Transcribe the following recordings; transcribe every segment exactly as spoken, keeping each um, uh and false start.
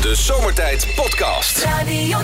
De Zomertijd Podcast. Radio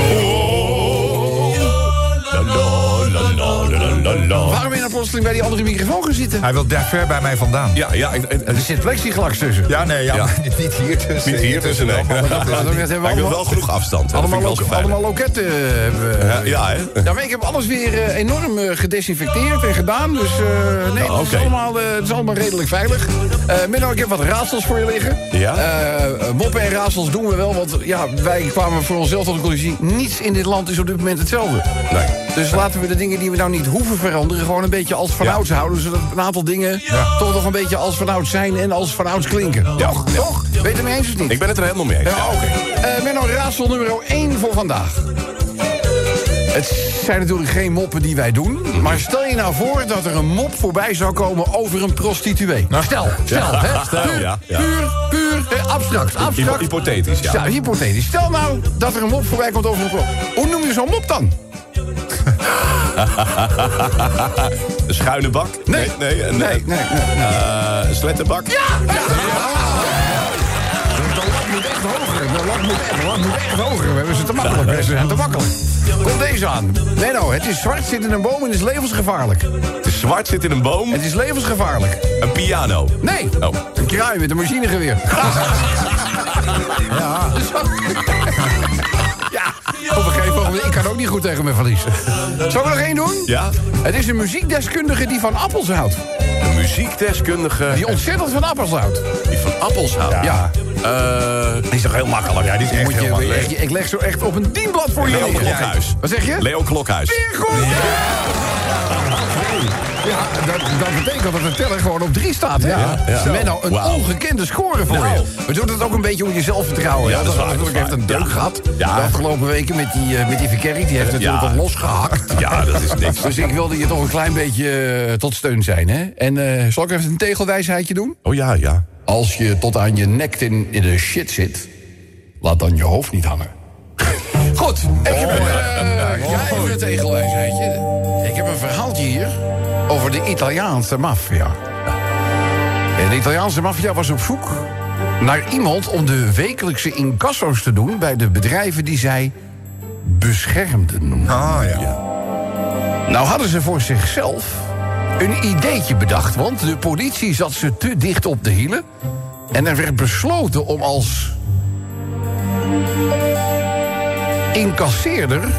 Waarom ben je nou plotseling bij die andere microfoon gaan zitten? Hij wil daar ver bij mij vandaan. Ja, ja, ik- ik- er zit plexiglas tussen. Ja, nee, ja, Ja. maar niet hier tussen. Niet hier tussen, nee. Maar dat hebben we Maar ik wil allemaal, wel genoeg afstand. hè. Dat allemaal, vind ik wel lo- zo fijn. allemaal loketten. eh, hebben we. Ja, ja, hè? Ja, maar ik heb alles weer eh, enorm eh, gedesinfecteerd en gedaan. Dus eh, nee, Nou, het, is oké. allemaal, eh, het is allemaal redelijk veilig. Eh Menno, ik heb wat raadsels voor je liggen. Ja? Eh, moppen en raadsels doen we wel, want ja, wij kwamen voor onszelf tot de conclusie... niets in dit land is op dit moment hetzelfde. Nee. Dus laten we de dingen die we nou niet hoeven veranderen... gewoon een beetje als vanouds houden... zodat een aantal dingen toch nog een beetje als vanouds zijn... en als vanouds klinken. Toch? Toch? Ben je het ermee eens of niet? Ik ben het er helemaal mee eens. Ja, oké. Eh, Menno, raadsel nummer één voor vandaag. Het zijn natuurlijk geen moppen die wij doen... maar stel je nou voor dat er een mop voorbij zou komen over een prostituee. Nou, stel, stel, hè. Stel, puur, ja, ja. puur, puur, eh, abstract, Hypo- abstract. hypothetisch, ja. Ja, hypothetisch. Stel nou dat er een mop voorbij komt over een prostituee. Hoe noem je zo'n mop dan? Een schuine bak? Nee. Nee, een, Nee, nee, nee. nee. eh, een slettenbak? Ja! De lat moet echt hoger. De lat moet echt, de lat moet echt hoger. We hebben ze te makkelijk. Ze zijn te makkelijk. Komt deze aan. Menno, het is zwart, zit in een boom en is levensgevaarlijk. Het is zwart, zit in een boom. Het is levensgevaarlijk. Een piano. Nee, Oh. een kraai met een machinegeweer. Ja. Ja, op een gegeven moment. Ik kan ook niet goed tegen mijn verlies. Zullen we nog één doen? Ja? Het is een muziekdeskundige die van appels houdt. Een muziekdeskundige. Die ontzettend van appels houdt. Die van appels houdt. Ja. Eh, Die is toch heel makkelijk? Ja, die is echt Moet heel je, makkelijk. ik, ik leg zo echt op een dienblad voor je Leo neer. Klokhuis. Wat zeg je? Leo Klokhuis. Weer goed! Ja, dat, dat betekent dat de teller gewoon op drie staat. Hè? Ja, ja. Menno, een Wauw. ongekende score voor Nou. je. We doen het ook een beetje om je zelfvertrouwen. Ja, hè? dat is waar, natuurlijk dat is heeft een waar. deuk Ja. gehad. Ja. De afgelopen weken met die, uh, met die verkerring. Die heeft natuurlijk Ja. al losgehakt. Ja, dat is niks. Dus ik wilde je toch een klein beetje uh, tot steun zijn. Hè? En uh, zal ik even een tegelwijsheidje doen? Oh ja, ja. Als je tot aan je nek in, in de shit zit, laat dan je hoofd niet hangen. Goed, ik heb, een, uh, ja, even een tegelwijsheidje. Ik heb een verhaaltje hier over de Italiaanse maffia. En de Italiaanse maffia was op zoek naar iemand om de wekelijkse incasso's te doen bij de bedrijven die zij beschermden. Ah, ja. Nou hadden ze voor zichzelf een ideetje bedacht, want de politie zat ze te dicht op de hielen. En er werd besloten om als incasseerder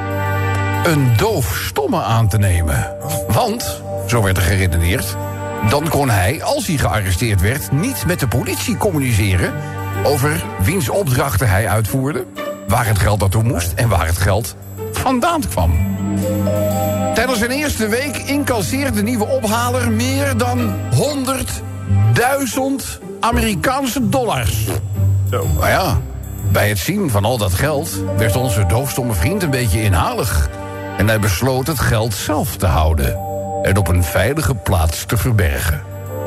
een doofstomme aan te nemen. Want, zo werd er geredeneerd, dan kon hij, als hij gearresteerd werd, niet met de politie communiceren over wiens opdrachten hij uitvoerde, waar het geld naartoe moest en waar het geld vandaan kwam. Tijdens zijn eerste week incasseert de nieuwe ophaler meer dan honderdduizend Amerikaanse dollars. Zo. Maar ja, bij het zien van al dat geld werd onze doofstomme vriend een beetje inhalig. En hij besloot het geld zelf te houden en op een veilige plaats te verbergen.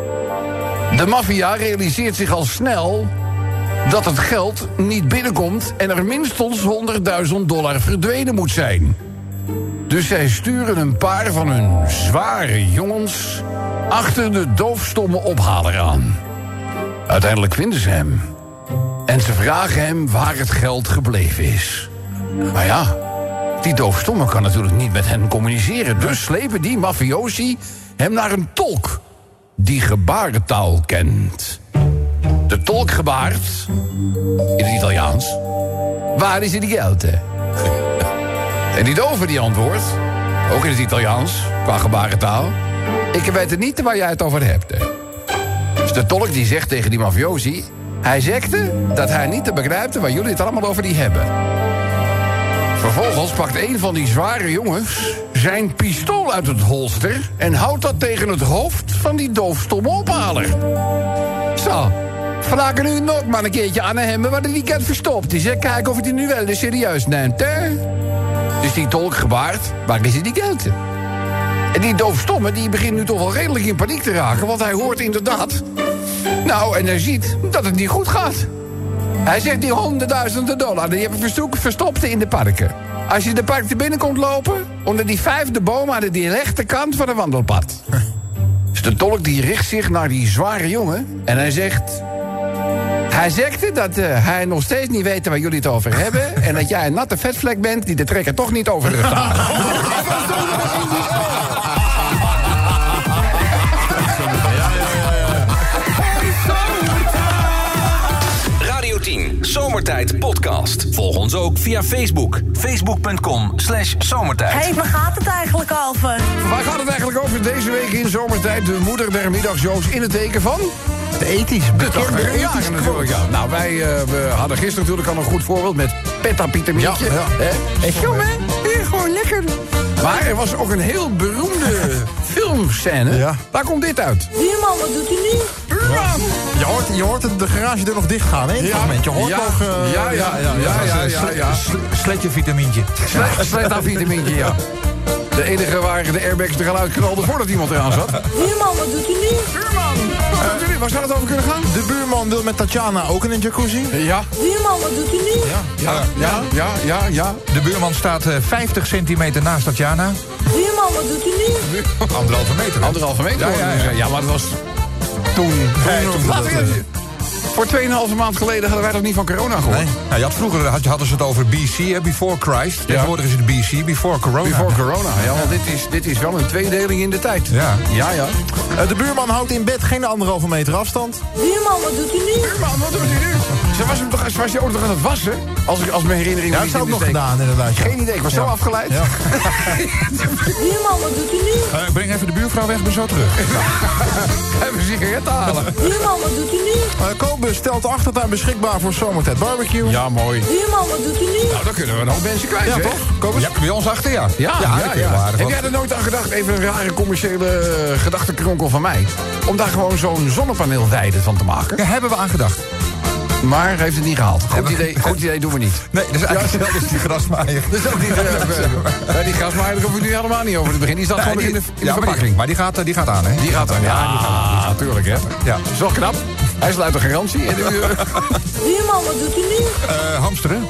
De maffia realiseert zich al snel dat het geld niet binnenkomt en er minstens honderdduizend dollar verdwenen moet zijn. Dus zij sturen een paar van hun zware jongens achter de doofstomme ophaler aan. Uiteindelijk vinden ze hem. En ze vragen hem waar het geld gebleven is. Maar ja, die doofstomme kan natuurlijk niet met hen communiceren. Dus slepen die mafiosi hem naar een tolk die gebarentaal kent. De tolk gebaart, in het Italiaans, waar is het geld, hè? En die dove die antwoordt, ook in het Italiaans, qua gebarentaal, ik weet het niet waar jij het over hebt, hè. Dus de tolk die zegt tegen die mafiosi, hij zegde dat hij niet te begrijpt waar jullie het allemaal over die hebben. Vervolgens pakt een van die zware jongens zijn pistool uit het holster en houdt dat tegen het hoofd van die doofstomme ophaler. Zo, vragen nu nog maar een keertje aan hem waar hij die kent verstopt is. Hè? Kijk of hij het nu wel eens serieus neemt, hè? Dus die tolk gebaart, waar is die geld? En die doofstomme die begint nu toch wel redelijk in paniek te raken, want hij hoort inderdaad, nou, en hij ziet dat het niet goed gaat. Hij zegt die honderdduizenden dollar, die hebben verstopt, verstopt in de parken. Als je de park te binnen komt lopen, onder die vijfde boom aan de rechterkant van het wandelpad. Dus de tolk die richt zich naar die zware jongen en hij zegt, Hij zegt dat uh, hij nog steeds niet weet waar jullie het over hebben. En dat jij een natte vetvlek bent die de trekker toch niet over de staan. Radio tien, Zomertijd podcast. Volg ons ook via Facebook. Facebook.com slash zomertijd. Hé, hey, waar gaat het eigenlijk over? Waar gaat het eigenlijk over deze week in Zomertijd? De moeder der middagshows in het teken van... De ethisch De kinderen jaren natuurlijk, ja. Nou, wij uh, we hadden gisteren natuurlijk al een goed voorbeeld met Petta Pietermientje. Ja, ja. Echt jongen, weer gewoon lekker. Maar er was ook een heel beroemde filmscène. Ja. Waar komt dit uit? Buurman, wat doet hij nu? Buurman! Je hoort, je hoort de garagedeur nog dicht gaan, hè? Ja. Je hoort Ja. nog... Uh, Ja, ja, ja, ja, ja, ja, ja. Sletje vitamintje. Sleta vitamintje, ja. De enige waar de airbags er al uitknalden voordat iemand eraan zat. Buurman, wat doet hij nu? Buurman! Wat doet u nu? Waar zou het over kunnen gaan? De buurman wil met Tatjana ook in een jacuzzi. Ja, Buurman, wat doet hij nu? ja, ja, ja, ja, ja. De buurman staat uh, vijftig centimeter naast Tatjana. Buurman, wat doet hij nu? Anderhalve meter. hè? Anderhalve meter. Ja, ja, ja. ja, maar dat was toen... Nee, toen Laten dat, we uh, even- Voor tweeënhalve maand geleden hadden wij toch niet van corona gehoord? Nee. Nou, je had vroeger had, hadden ze het over B C, hè, Before Christ. Tegenwoordig is het B C, Before Corona. Before corona, ja, want dit is, dit is wel een tweedeling in de tijd. Ja. Ja, ja. Uh, de buurman houdt in bed geen anderhalve meter afstand. Buurman, wat doet hij nu? Man, wat doet hij nu? Ze was hem toch, was je ook nog aan het wassen? Als, ik, als mijn herinnering Ja, me dat niet zou ik in nog de steek- gedaan, inderdaad. ja. Geen idee, ik was zo afgeleid. Ja. Buurman, wat doet hij nu? Uh, breng even de buurvrouw weg, ik ben zo terug. Even een sigaret halen. Buurman, wat doet hij nu? Uh, Kobus stelt de achtertuin beschikbaar voor Zomertijd Barbecue. Ja, mooi. Buurman, wat doet hij nu? Nou, dan kunnen we een hoop mensen kwijt, Ja, hè? toch? Kobus? Ja, bij ons achter, ja. Ja, ja, daar ja. kun je wel aardig Heb wat- jij er nooit aan gedacht, even een rare commerciële eh, gedachtenkronkel van mij... om daar gewoon zo'n zonnepaneelweide van te maken? Ja, hebben we aan gedacht. Maar heeft het niet gehaald. Goed idee, goed idee doen we niet. Nee, dat is eigenlijk zelfs die grasmaaier. Dat is ook niet... Uh, uh, die grasmaaier, daar hoeven we nu helemaal niet over te beginnen. Die staat Nee, gewoon die- in de, in de ja, maar, die, verpakking. maar die gaat, eh, die gaat aan, hè? Die gaat dan. Ja, die gaat natuurlijk, hè. Ja. Is wel knap. Hij sluit de garantie. En de, Buurman, wat doet hij nu? Uh, hamsteren.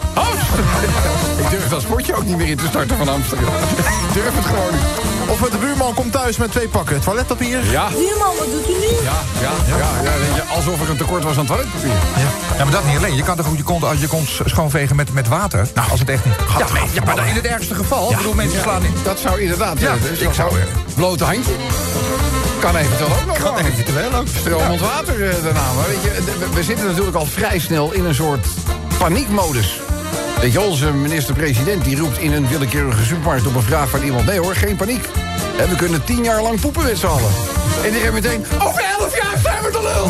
ik durf dat sportje ook niet meer in te starten van Amsterdam. Ik durf het gewoon niet. Of de buurman komt thuis met twee pakken toiletpapier. Ja. Buurman, wat doet hij nu? Ja, ja, ja, ja, weet je, alsof er een tekort was aan toiletpapier. Ja, maar dat niet alleen. Je kan toch ook je kont, je kont schoonvegen met, met water? Nou, als het echt niet... Ja, nee, ja, maar dan in het ergste geval. Ik bedoel, mensen slaan in. Dat zou inderdaad... Ja, eh, dus ik zou... blote handje. Kan eventueel ook nog. Kan wel. eventueel ook. Stromend water eh, daarna. Maar weet je, we, we zitten natuurlijk al vrij snel in een soort paniekmodus. Weet je, onze minister-president die roept in een willekeurige supermarkt op een vraag van iemand... nee hoor, geen paniek. Hè, we kunnen tien jaar lang poepen met z'n allen. En die hebben meteen, over elf jaar zijn we de lul.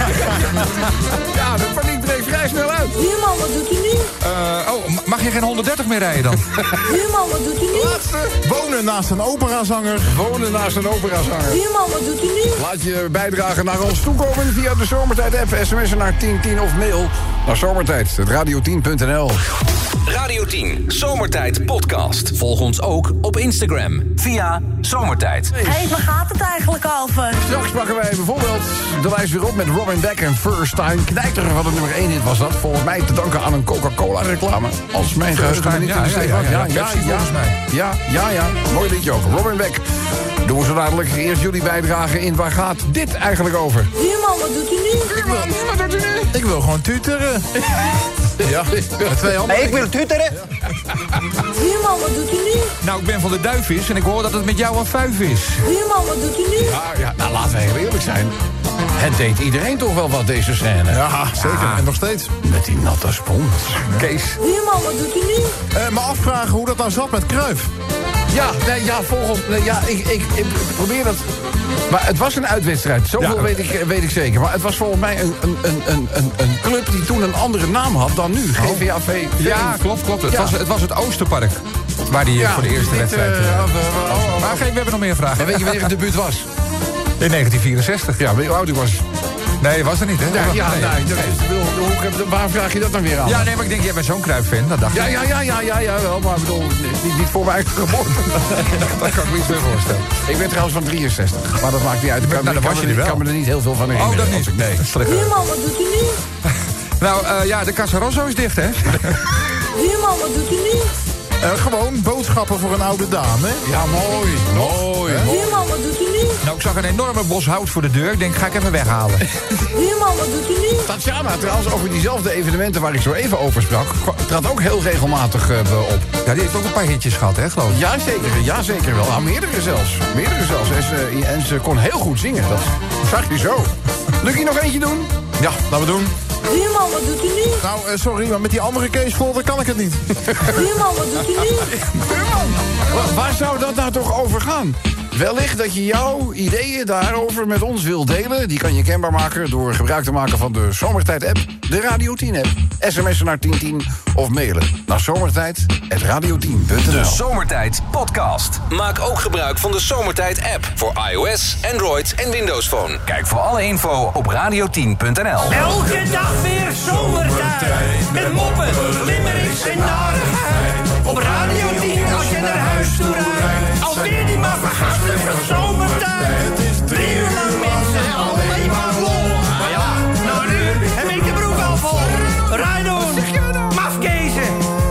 Ja, de paniek breekt vrij snel uit. Buurman, wat doet hij nu? Uh, oh, mag je geen honderddertig meer rijden dan? Buurman, wat doet hij nu? Laatste. Wonen naast een operazanger. Wonen naast een operazanger. Buurman, wat doet hij nu? Laat je bijdragen naar ons toekomen via de Zomertijd-app. sms'en naar tien tien of mail naar zomertijd, radio tien punt n l. Radio tien, Zomertijd podcast. Volg ons ook op Instagram via Zomertijd. Hé, hey, waar gaat het eigenlijk over? Straks pakken wij bijvoorbeeld de lijst weer op met Robin Beck en First Time. Knijter van de nummer één hit was dat. Volgens mij te danken aan een Coca-Cola-reclame. Als mijn geheugen me niet in de steek ja, laat. ja, ja, Pepsi volgens mij. Ja, ja, ja. Mooi liedje ook. Robin Beck. Doen we zo dadelijk eerst jullie bijdragen in waar gaat dit eigenlijk over? Buurman, wat doet hij nu? Wat doet u nu? Ik wil gewoon tuteren. Ja, met twee handen. Nee, ik wil tuteren. Buurman, wat doet hij nu? Nou, ik ben van de duifvis en ik hoor dat het met jou een fuif is. Buurman, wat doet hij nu? Ja, ja, nou laten we heel eerlijk zijn. Het deed iedereen toch wel wat, deze scène. Ja, zeker. En nog steeds. Met die natte spons. Kees. Buurman, wat doet hij nu? Uh, me afvragen hoe dat nou zat met Cruijff. Ja, nee, ja, volgens... Nee, ja, ik, ik, ik probeer dat... Maar het was een uitwedstrijd, zoveel Ja. weet, ik, weet ik zeker. Maar het was volgens mij een, een, een, een, een, een club die toen een andere naam had dan nu. G V A V. Ja, klopt, klopt. Het, Ja. was, het was het Oosterpark. Waar die eh, voor de eerste niet, wedstrijd... eh, eh, of, eh, oh, oh, maar geen, we hebben nog meer vragen. En weet je wanneer het debuut was? In negentien vierenzestig. Ja, weet je hoe oud ik was? Nee, was er niet, hè? Ja, ja, nee. nee, dat is- hoe- hoe- waar vraag je dat dan weer aan? Ja, nee, maar ik denk, jij bent zo'n Cruijff-fan, dat dacht ik. Ja, ja, ja, ja, ja, ja, wel, maar ik bedoel, niet, niet voor mijn eigen geboorte. Dat kan ik me niet meer voorstellen. Ik ben trouwens van drieënzestig, maar dat maakt niet uit. Ik kan, Nou, dan ik was kan je me- er ik wel. kan me er niet heel veel van Oh, herinneren. dat niet. Nee. Slecht. Buurman, wat doet hij nu? Nou, uh, ja, de Casa Rosso is dicht, hè? Buurman, wat doet hij nu? Uh, gewoon boodschappen voor een oude dame. Ja, mooi. Mooi. Buurman, wat doet u nu? Nou, ik zag een enorme bos hout voor de deur. Ik denk, ga ik even weghalen. Buurman, wat doet u nu? Tatjana, trouwens, over diezelfde evenementen waar ik zo even over sprak, trad ook heel regelmatig uh, op. Ja, die heeft ook een paar hitjes gehad, hè, geloof ik. Ja, zeker. Ja, zeker wel. Nou, meerdere zelfs. Meerdere zelfs. En ze, en ze kon heel goed zingen. Dat zag je zo. Lucky, nog eentje doen? Ja, laten we doen. Buurman, wat doet u nu? Nou, uh, sorry, maar met die andere casefolder kan ik het niet. Buurman, wat doet u nu? Buurman, waar, waar zou dat nou toch over gaan? Wellicht dat je jouw ideeën daarover met ons wilt delen. Die kan je kenbaar maken door gebruik te maken van de Zomertijd-app, de Radio tien-app, sms'en naar tien tien of mailen naar zomertijd apenstaartje radio tien punt n l. De Zomertijd Podcast. Maak ook gebruik van de Zomertijd-app voor iOS, Android en Windows Phone. Kijk voor alle info op radio tien punt n l. Elke dag weer zomertijd. Met moppen, limmerings en narigheid. Op Radio tien als je naar huis toe rijdt. Alweer die maar vergasten van zomertijd. Drie uur lang mensen, alleen maar lol. Maar ja, na een uur heb ik de broek al vol. Rijdoen, mafkezen.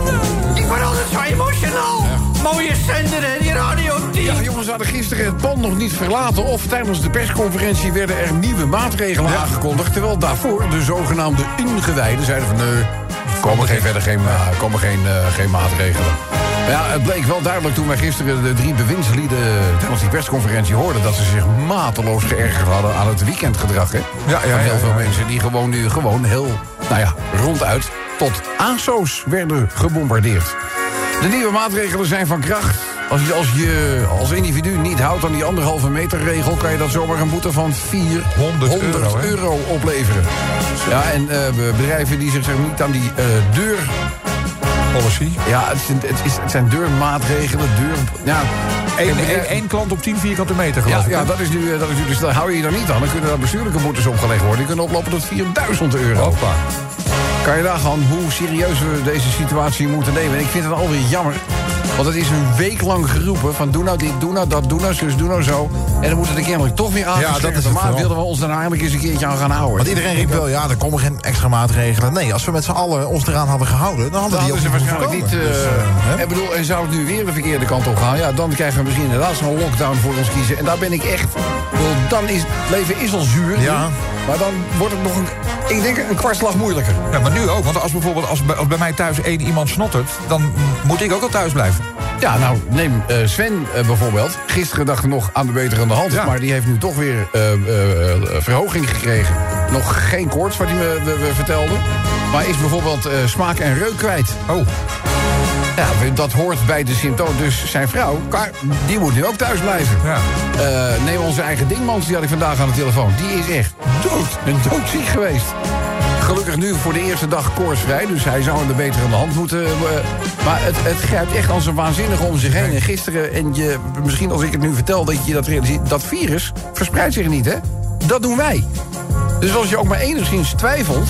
Ik word altijd zo emotional. Mooie zender, hè, die Radio tien. Ja, jongens, we hadden gisteren het pand nog niet verlaten, of tijdens de persconferentie werden er nieuwe maatregelen ja. aangekondigd, terwijl daarvoor de zogenaamde ingewijden zeiden van nee, komen geen, verder geen, uh, komen geen, uh, geen maatregelen. Maar ja, het bleek wel duidelijk toen wij gisteren de drie bewindslieden tijdens die persconferentie hoorden dat ze zich mateloos geërgerd hadden aan het weekendgedrag. Hè? Ja, ja, van heel ja, veel ja. mensen die gewoon nu gewoon heel, nou ja, ronduit tot A S O's werden gebombardeerd. De nieuwe maatregelen zijn van kracht. Als je, als je als individu niet houdt aan die anderhalve meter regel, kan je dat zomaar een boete van vierhonderd euro, euro opleveren. Ja, en uh, bedrijven die zich niet aan die uh, deur... Policy. Ja, het, is, het, is, het zijn deurmaatregelen, deur... Ja, Eén klant op tien vierkante meter, geloof ja, ik. Ja, dat is nu, dat is nu dus, daar hou je je dan niet aan. Dan kunnen daar bestuurlijke boetes opgelegd worden. Die kunnen oplopen tot vierduizend euro. Hoppa. Kan je nagaan hoe serieus we deze situatie moeten nemen. En ik vind het alweer jammer. Want het is een week lang geroepen van doe nou dit, doe nou dat, doe nou zus, doe nou zo. En dan moet het er kennelijk toch weer aangescherpt. Ja, dat is het maar vooral. wilden we ons daar nou eigenlijk eens een keertje aan gaan houden. Want iedereen riep wel, ja, er komen geen extra maatregelen. Nee, als we met z'n allen ons eraan hadden gehouden, dan hadden Dan die ook hadden ze niet waarschijnlijk niet... voorkomen. Uh, Dus, uh, hè? en, bedoel, en zou het nu weer de verkeerde kant op gaan... ja, dan krijgen we misschien inderdaad zo'n lockdown voor ons kiezen. En daar ben ik echt... Bedoel, dan is het leven is al zuur. Ja. Maar dan wordt het nog een... Ik denk een kwartslag moeilijker. Ja, maar nu ook. Want als bijvoorbeeld als bij, als bij mij thuis één iemand snottert, dan moet ik ook al thuis blijven. Ja, nou, neem uh, Sven uh, bijvoorbeeld. Gisteren dacht ik nog aan de beter aan de hand. Ja. Maar die heeft nu toch weer uh, uh, verhoging gekregen. Nog geen koorts, wat hij me we, we vertelde. Maar is bijvoorbeeld uh, smaak en reuk kwijt. Oh. Ja, dat hoort bij de symptomen. Dus zijn vrouw, die moet nu ook thuis blijven. Ja. Uh, neem onze eigen Dingmans, die had ik vandaag aan de telefoon. Die is echt dood, een doodziek geweest. Gelukkig nu voor de eerste dag koortsvrij. Dus hij zou er beter aan de hand moeten. Uh, maar het, het grijpt echt als een waanzinnige om zich heen. En gisteren, en je, misschien als ik het nu vertel dat je dat realiseert, dat virus verspreidt zich niet, hè? Dat doen wij. Dus als je ook maar enigszins twijfelt,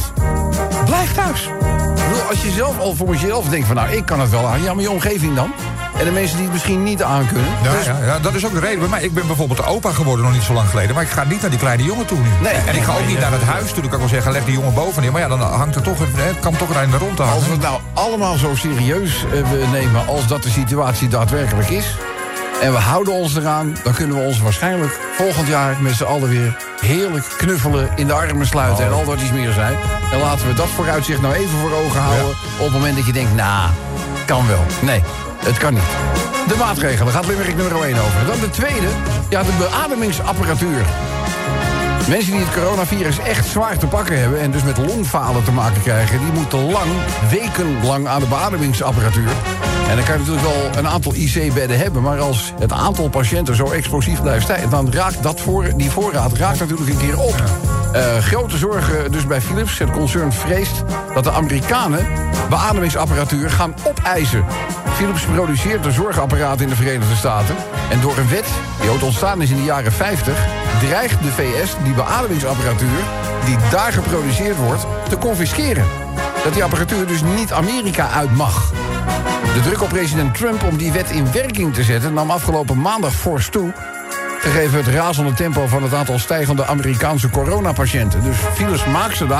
blijf thuis. Ik bedoel, als je zelf al voor jezelf denkt van nou, ik kan het wel aan. Ja, maar je omgeving dan? En de mensen die het misschien niet aan kunnen. Ja, Dus- ja, ja, dat is ook de reden bij mij. Ik ben bijvoorbeeld opa geworden nog niet zo lang geleden. Maar ik ga niet naar die kleine jongen toe nu. Nee. En ik ga ook niet naar het huis toe. Dan kan ik wel zeggen, leg die jongen boven neer. Maar ja, dan hangt er toch een, het kan toch een rond te hangen. Als we het nou allemaal zo serieus uh, nemen als dat de situatie daadwerkelijk is... en we houden ons eraan, dan kunnen we ons waarschijnlijk volgend jaar met z'n allen weer heerlijk knuffelen, in de armen sluiten Oh. en al wat iets meer zijn. En laten we dat vooruitzicht nou even voor ogen houden op het moment dat je denkt, nou, kan wel. Nee, het kan niet. De maatregelen, gaat Limerick nummer één over. Dan de tweede, ja, de beademingsapparatuur. Mensen die het coronavirus echt zwaar te pakken hebben... en dus met longfalen te maken krijgen... die moeten lang, wekenlang aan de beademingsapparatuur. En dan kan je natuurlijk wel een aantal I C-bedden hebben... maar als het aantal patiënten zo explosief blijft stijgen... dan raakt dat voor, die voorraad raakt natuurlijk een keer op. Uh, grote zorgen dus bij Philips. Het concern vreest dat de Amerikanen beademingsapparatuur gaan opeisen. Philips produceert de zorgapparaten in de Verenigde Staten. En door een wet die ooit ontstaan is in de jaren vijftig... dreigt de V S die beademingsapparatuur die daar geproduceerd wordt te confisceren. Dat die apparatuur dus niet Amerika uit mag. De druk op president Trump om die wet in werking te zetten... nam afgelopen maandag fors toe... gegeven het razende tempo van het aantal stijgende Amerikaanse coronapatiënten. Dus Philips maakt ze daar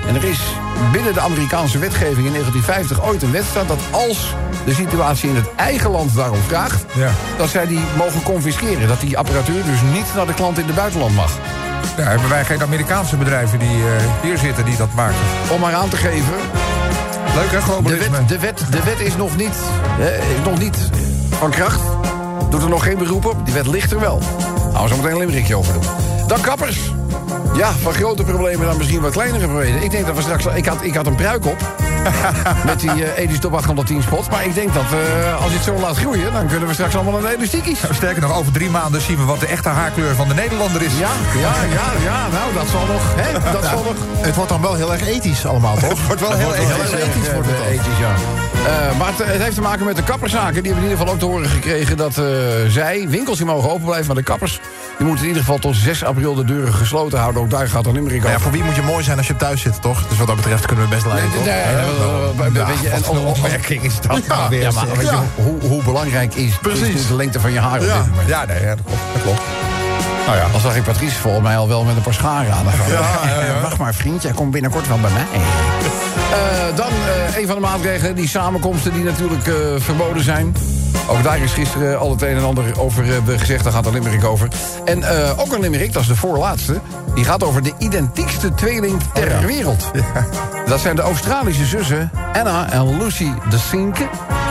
En er is binnen de Amerikaanse wetgeving in negentien vijftig ooit een wet staat dat als de situatie in het eigen land daarom vraagt, Ja. dat zij die mogen confisceren. Dat die apparatuur dus niet naar de klant in het buitenland mag. Ja, hebben wij geen Amerikaanse bedrijven die uh, hier zitten die dat maken? Om maar aan te geven, Leuk hè, de globalisme. wet, de wet, de wet is nog niet, eh, is nog niet van kracht. Doet er nog geen beroep op. Die wet ligt er wel. Nou, we zo meteen een limmerikje over doen. Dan kappers. Ja, van grote problemen dan misschien wat kleinere problemen. Ik denk dat we straks... Ik had, ik had een pruik op. Met die uh, Edis Top achthonderdtien spots. Maar ik denk dat uh, als je het zo laat groeien, dan kunnen we straks allemaal een elastiekies. Sterker nog, over drie maanden zien we wat de echte haarkleur van de Nederlander is. Ja, ja, ja, ja. Nou, dat zal nog. Hè? Dat zal nog. Het wordt dan wel heel erg ethisch allemaal, toch? Het wordt wel heel Heel ethisch. ethisch wordt het Ja, ethisch, ja. Uh, maar het, het heeft te maken met de kapperszaken. Die hebben in ieder geval ook te horen gekregen dat uh, zij, winkels die mogen open blijven, maar de kappers, die moeten in ieder geval tot zes april de deuren gesloten houden. Ook daar gaat dan Limerick Maar ja, over. voor wie moet je mooi zijn als je thuis zit, toch? Dus wat dat betreft kunnen we best leiden, toch? Nee, nee, nee, nee, weet je, en Wat een opmerking is dat nou weer. ja, maar weet je, hoe, hoe belangrijk is, Precies. is de lengte van je haar op Ja. dit moment? Ja, nee, ja, dat klopt. Dat klopt. Nou ja. Al zag ik Patrice volgens mij al wel met een paar scharen aan de gang. Ja, ja, ja. Wacht maar, vriend, jij komt binnenkort wel bij mij. Uh, dan uh, een van de maatregelen, die samenkomsten die natuurlijk uh, verboden zijn. Ook daar is gisteren al het een en ander over uh, gezegd, daar gaat de limerick over. En uh, ook een limerick, dat is de voorlaatste. Die gaat over de identiekste tweeling ter Oh ja. wereld. Ja. Dat zijn de Australische zussen Anna en Lucy de Sinke.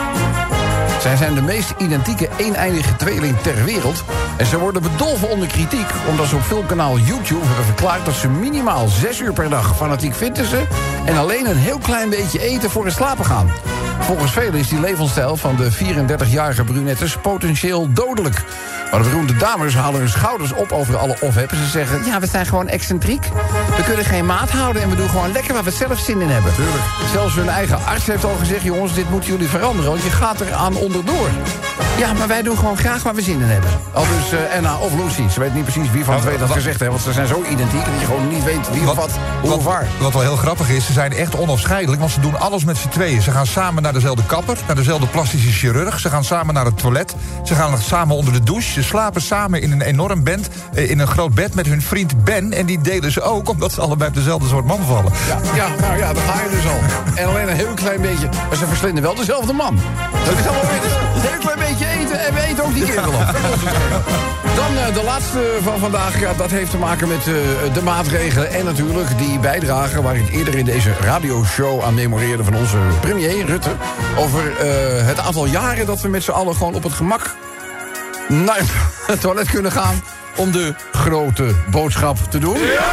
Zij zijn de meest identieke eeneindige tweeling ter wereld. En ze worden bedolven onder kritiek, omdat ze op filmkanaal YouTube hebben verklaard dat ze minimaal zes uur per dag fanatiek fitnessen en alleen een heel klein beetje eten voor het slapen gaan. Volgens velen is die levensstijl van de vierendertigjarige brunettes potentieel dodelijk. Maar de beroemde dames halen hun schouders op over alle ophef. Ze zeggen, ja, we zijn gewoon excentriek. We kunnen geen maat houden en we doen gewoon lekker waar we zelf zin in hebben. Tuurlijk. Zelfs hun eigen arts heeft al gezegd, jongens, dit moeten jullie veranderen, want je gaat er aan onderdoor. Ja, maar wij doen gewoon graag waar we zin in hebben. Al dus uh, Anna of Lucy. Ze weet niet precies wie van de twee dat gezegd heeft, want ze zijn zo identiek dat je gewoon niet weet wie of wat, hoe of waar. Wat wel heel grappig is, ze zijn echt onafscheidelijk, want ze doen alles met z'n tweeën. Ze gaan samen naar dezelfde kapper, naar dezelfde plastische chirurg. Ze gaan samen naar het toilet. Ze gaan samen onder de douche. Ze slapen samen in een enorm bed, in een groot bed met hun vriend Ben. En die delen ze ook, omdat ze allebei op dezelfde soort man vallen. Ja, ja, nou ja, daar ga je dus al. En alleen een heel klein beetje, maar ze verslinden wel dezelfde man. Dat is allemaal weer een heel klein beetje eten en we eten ook die kerel op. Dan uh, de laatste van vandaag, ja, dat heeft te maken met uh, de maatregelen en natuurlijk die bijdrage waar ik eerder in deze radioshow aan memoreerde van onze premier Rutte. Over uh, het aantal jaren dat we met z'n allen gewoon op het gemak naar het toilet kunnen gaan om de grote boodschap te doen. Ja!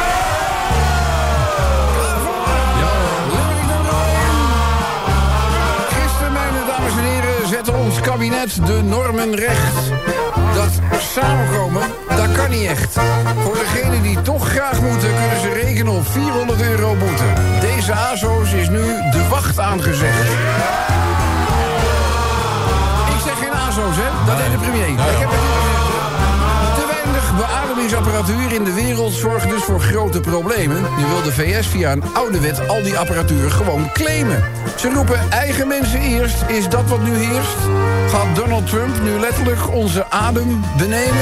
Gisteren, mijn dames en heren, zette ons kabinet de normen recht. Dat samenkomen, dat kan niet echt. Voor degenen die toch graag moeten, kunnen ze rekenen op vierhonderd euro boete. Deze A S O's is nu de wacht aangezegd. Ik zeg geen A S O's, hè? Dat deed de premier. Ik heb het niet gezegd. Te weinig beademingsapparatuur in de wereld zorgt dus voor grote problemen. Nu wil de V S via een oude wet al die apparatuur gewoon claimen. Ze roepen eigen mensen eerst. Is dat wat nu heerst? Gaat Donald Trump nu letterlijk onze adem benemen?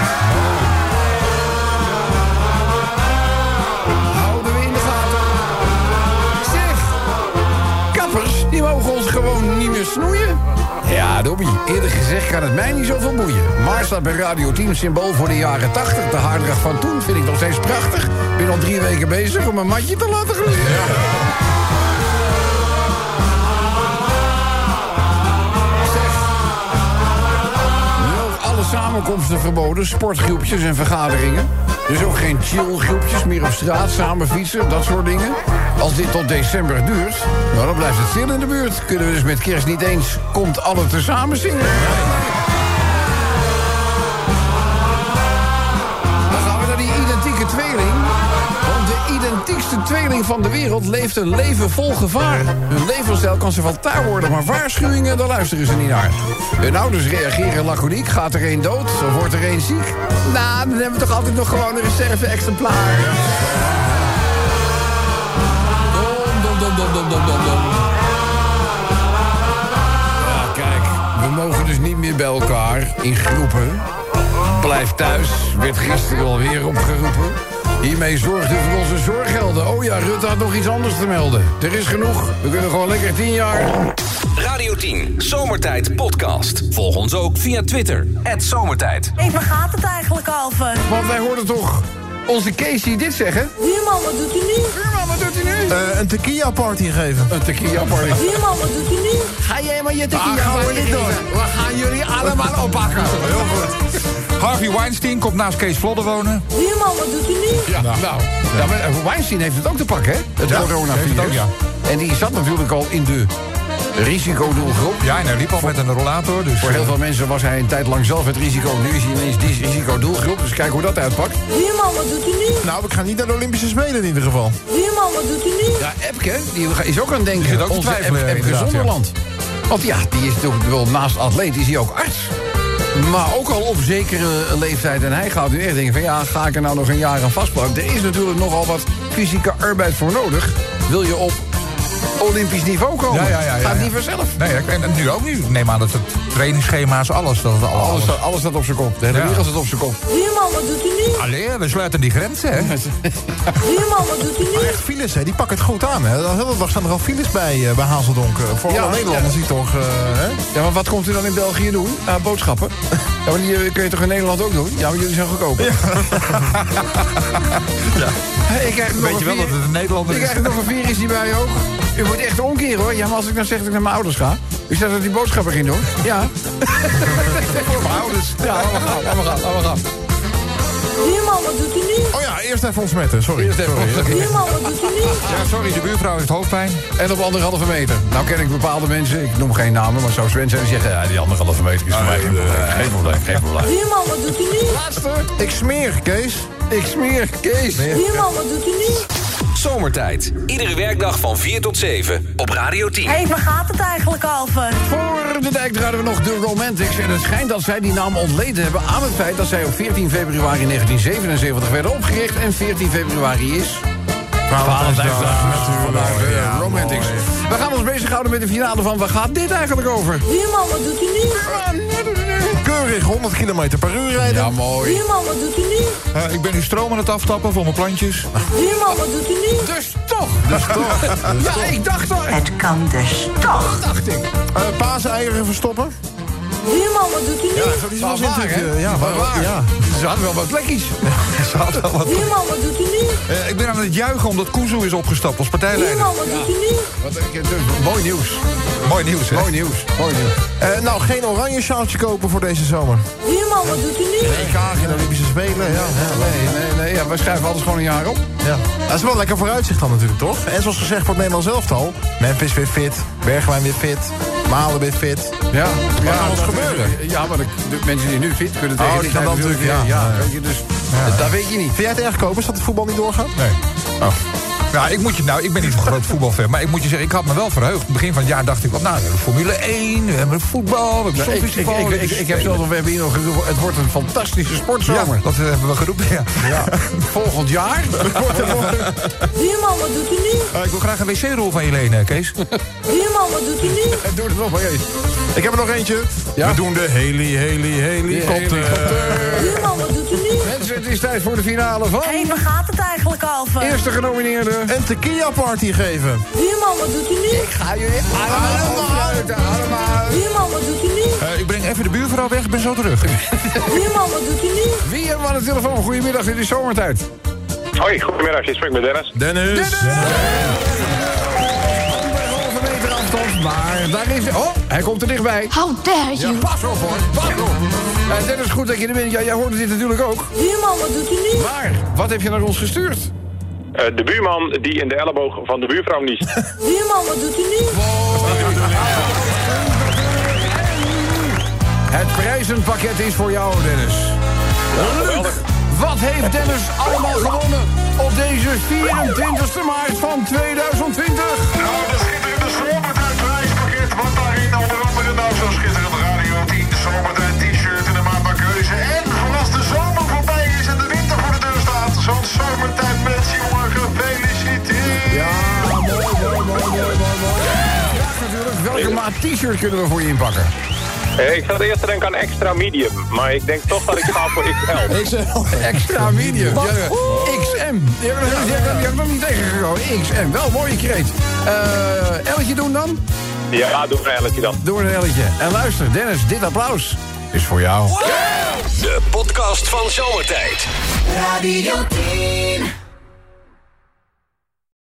Houden we in de gaten. Zeg, kappers, die mogen ons gewoon niet meer snoeien. Ja, Dobby, eerder gezegd kan het mij niet zoveel boeien. Maar staat bij Radio tien symbool voor de jaren tachtig. De haardracht van toen vind ik nog steeds prachtig. Ben al drie weken bezig om een matje te laten groeien. Ja. Samenkomsten verboden, sportgroepjes en vergaderingen. Dus ook geen chillgroepjes meer op straat, samen fietsen, dat soort dingen. Als dit tot december duurt, nou, dan blijft het stil in de buurt. Kunnen we dus met kerst niet eens Komt alle tezamen zingen. Dan gaan we naar die identieke tweeling. Want de identiekste tweeling van de wereld leeft een leven vol gevaar. Hun levensstijl kan ze van taal worden, maar waarschuwingen, daar luisteren ze niet naar. Hun ouders reageren laconiek. Gaat er één dood of wordt er één ziek? Nou, dan hebben we toch altijd nog gewoon een reserve-exemplaar. Dom, dom, dom, dom, dom, dom, dom. Ja, kijk, we mogen dus niet meer bij elkaar in groepen. Blijf thuis, werd gisteren alweer opgeroepen. Hiermee zorgt u voor onze zorggelden. Oh ja, Rutte had nog iets anders te melden. Er is genoeg. We kunnen gewoon lekker tien jaar... Radio tien, Zomertijd podcast. Volg ons ook via Twitter, at Zomertijd. Hé, waar gaat het eigenlijk over? Want wij hoorden toch onze Casey dit zeggen? Buurman, wat doet hij nu? Buurman, wat doet hij nu? Uh, een tequila party geven. Een tequila party. Buurman, wat doet hij nu? Ga jij maar je tequila Ah, gaan we party niet door. geven. We gaan jullie allemaal oppakken. Heel goed. Harvey Weinstein komt naast Kees Vlodder wonen. Buurman, wat doet hij nu? Ja, nou. Ja, maar uh, Weinstein heeft het ook te pakken, hè? Het Ja, coronavirus. heeft het ook, ja. En die zat natuurlijk al in de risicodoelgroep. Ja, en hij liep al met een rollator. Dus Voor heel veel mensen was hij een tijd lang zelf het risico. Nu is hij ineens die risicodoelgroep. Dus kijk hoe dat uitpakt. Buurman, wat doet hij nu? Nou, ik ga niet naar de Olympische Spelen in ieder geval. Buurman, wat doet hij nu? Ja, Epke, die is ook aan het denken. Die zit ook te Onze twijfelen, Ep- Epke inderdaad, Zonderland. Want ja, die is natuurlijk wel naast atleet, is hij ook arts. Maar ook al op zekere leeftijd. En hij gaat nu echt denken van ja, ga ik er nou nog een jaar aan vastplakken? Er is natuurlijk nogal wat fysieke arbeid voor nodig. Wil je op Olympisch niveau komen? Ja, ja, ja, ja, Gaat ja. niet vanzelf. Nee, en en nu ook niet. Ik neem aan dat het trainingsschema's, alles, dat het alles... Alles, staat- alles staat op zijn kop. De hele Ja. wereld staat op zijn kop. Buurman, wat doet hij nu? Allee, we sluiten die grenzen, hè? Buurman, wat doet hij Maar nu? echt files, hè? Die pakken het goed aan, hè? De hele dag staan er al files bij, uh, bij Hazeldonk. Uh, voor Ja, alle Nederlanders ja. die toch... Uh, hè? Ja, maar wat komt u dan in België doen? Ah, boodschappen. Ja, maar die eh, kun je toch in Nederland ook doen? Ja, maar jullie zijn goedkoper. Ja. Ik krijg nog Weet een je wel vier- dat het een Nederlander Ik is? krijg nog een virus die bij je ook. U moet echt omkeren, hoor. Ja, maar als ik dan zeg dat ik naar mijn ouders ga... U zegt dat die boodschappen ging doen? Ja. Voor mijn ouders. Ja, laten we gaan, laten we gaan, laten we gaan. Buurman, wat doet hij nu? Oh ja, eerst even ontsmetten, sorry. Eerst even sorry. opzetten. Buurman, wat doet hij nu? Ja, sorry, de buurvrouw heeft hoofdpijn. En op anderhalve meter. Nou ken ik bepaalde mensen, ik noem geen namen... maar zou Sven zijn die zeggen... ja, die anderhalve meter is voor mij geen probleem. Geen probleem, geen probleem. Buurman, wat doet hij nu? Laatste. Ik smeer, Kees. Ik smeer Kees. Buurman, wat doet hij nu? Zomertijd, iedere werkdag van vier tot zeven op Radio tien. Hé, waar gaat het eigenlijk over? Voor de dijk draaien we nog de Romantics. En het schijnt dat zij die naam ontleden hebben aan het feit... dat zij op veertien februari negentien zevenenzeventig werden opgericht... en veertien februari is... Valentijnsdag. Vandaag de Ja, Romantics. mooi. We gaan ons bezighouden met de finale van... waar gaat dit eigenlijk over? Buurman, wat doet hij nu? Keurig honderd kilometer per uur rijden. Ja, mooi. Buurman, wat doet hij nu? Uh, ik ben nu stroom aan het aftappen voor mijn plantjes. Buurman, wat doet hij nu? Dus toch. Dus toch. Ja, ik dacht al. Het kan dus toch. Dacht ik. Uh, paaseieren verstoppen. Buurman, wat doet hij nu? Ja, zo die is wel eens Waar, natuurlijk, hè? uh, ja, Waar, waar? ja. Ze hadden wel wat plekjes. Ze had wel wat. Buurman, wat doet hij nu? Uh, ik ben aan het juichen omdat Kuzu is opgestapt als partijleider. Buurman, wat doet hij nu? Wat, ik- dus, mooi nieuws. Mooi nieuws, hè? Mooi nieuws. Mooi nieuws. Uh, nou, geen oranje sjaaltje kopen voor deze zomer. Buurman, wat doet hij nu? E K, geen Olympische Spelen. Ja, ja, Nee, nee, nee. Ja, wij schrijven alles gewoon een jaar op. ja. Dat is wel lekker vooruitzicht dan natuurlijk, toch? En zoals gezegd voor het Nederlands elftal. Memphis weer fit, Bergwijn weer fit, Malen weer fit. Ja, Wat gaat ons dat- gebeuren? Ja, maar de, de mensen die nu fit kunnen tegen Oh, die die gaan tijd dan natuurlijk, natuurlijk, ja, ja. weet je, dus dat weet je niet. Vind jij het erg, Kobus, dat het voetbal niet doorgaat? Nee. Oh. Ja, ik moet je, nou, ik ben niet zo'n groot voetbalfan, maar ik moet je zeggen, ik had me wel verheugd. In het begin van het jaar dacht ik, wel, nou, we hebben Formule één, we hebben voetbal, we hebben Nou, ik, ik, Songfestival. ik, ik, ik heb zelfs nog we hebben hier nog geroepen, het wordt een fantastische Ja, sportzomer. dat eh, hebben we geroepen, ja. Ja. Volgend jaar wordt er nog een- Buurman, wat doet hij nu? Uh, ik wil graag een wc-rol van je lenen, Kees. Buurman, wat doet hij nu? Doe er nog maar eens. Ik heb er nog eentje. Ja? We doen de heli, heli, helikopter. Buurman, wat doet hij nu? Mensen, het is tijd voor de finale van... Hé, waar gaat het eigenlijk over? Eerste genomineerde... Een tequila party geven. Buurman, wat doet hij nu? Ga jullie allemaal fluiten, allemaal. Buurman, wat doet hij nu? Uh, ik breng even de buurvrouw weg, ik ben zo terug. Buurman, wat doet hij nu? Wie hebben we aan de telefoon? Goedemiddag, dit is zomertijd. Hoi, goedemiddag. Je spreekt met Dennis. Dennis. Anderhalve meter afstand, maar daar is... Oh, hij komt er dichtbij. How dare Ja, pas op hoor, pas op. Uh, Dennis, goed dat je er bent. Ja, jij hoorde dit natuurlijk ook. Buurman, wat doet hij nu? Maar, wat heb je naar ons gestuurd? Uh, de buurman die in de elleboog van de buurvrouw niest. Buurman, wat doet hij nu? Het prijzenpakket is voor jou, Dennis. Leuk. Wat heeft Dennis allemaal gewonnen op deze vierentwintigste maart van tweeduizend twintig? Nou, de schitterende zomertijd prijspakket. Wat daarin onder andere nou zo schitterend Radio tien zomertijd t-shirt en een maat naar keuze. En als de zomer voorbij is en de winter voor de deur staat, zo'n zomertijd met jongen, gefeliciteerd. Ja, mooi, mooi, mooi, mooi, mooi, mooi. Ja, natuurlijk. Welke maat t-shirt kunnen we voor je inpakken? Eh, ik zat eerst te denken aan extra medium, maar ik denk toch dat ik ga voor X L. X L. Extra medium. Ja, X M. Die heb ik nog niet tegengekomen. X M. Wel, mooie kreet. Uh, Elletje doen dan? Ja, doe een L'tje dan. Doe een Elletje. En luister, Dennis, dit applaus is voor jou. De podcast van Zomertijd. Radio tien.